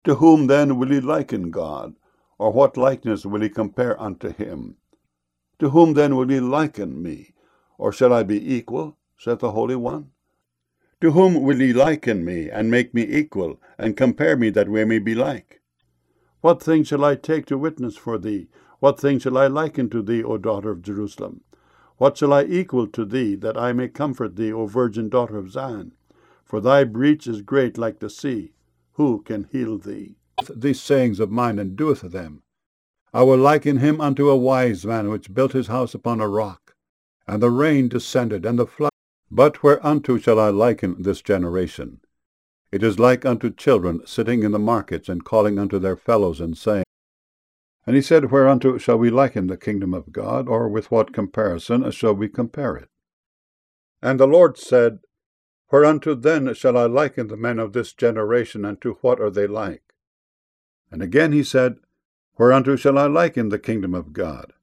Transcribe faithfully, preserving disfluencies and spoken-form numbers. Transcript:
To whom then will ye liken God? Or what likeness will ye compare unto him? To whom then will ye liken me? Or shall I be equal, saith the Holy One? To whom will ye liken me, and make me equal, and compare me that we may be like? What thing shall I take to witness for thee? What thing shall I liken to thee, O daughter of Jerusalem? What shall I equal to thee, that I may comfort thee, O virgin daughter of Zion? For thy breach is great like the sea. Who can heal thee? These sayings of mine, and doeth them. I will liken him unto a wise man, which built his house upon a rock. And the rain descended, and the flood. But whereunto shall I liken this generation? It is like unto children sitting in the markets, and calling unto their fellows, and saying. And he said, Whereunto shall we liken the kingdom of God, or with what comparison shall we compare it? And the Lord said, Whereunto then shall I liken the men of this generation, and to what are they like? And again he said, Whereunto shall I liken the kingdom of God?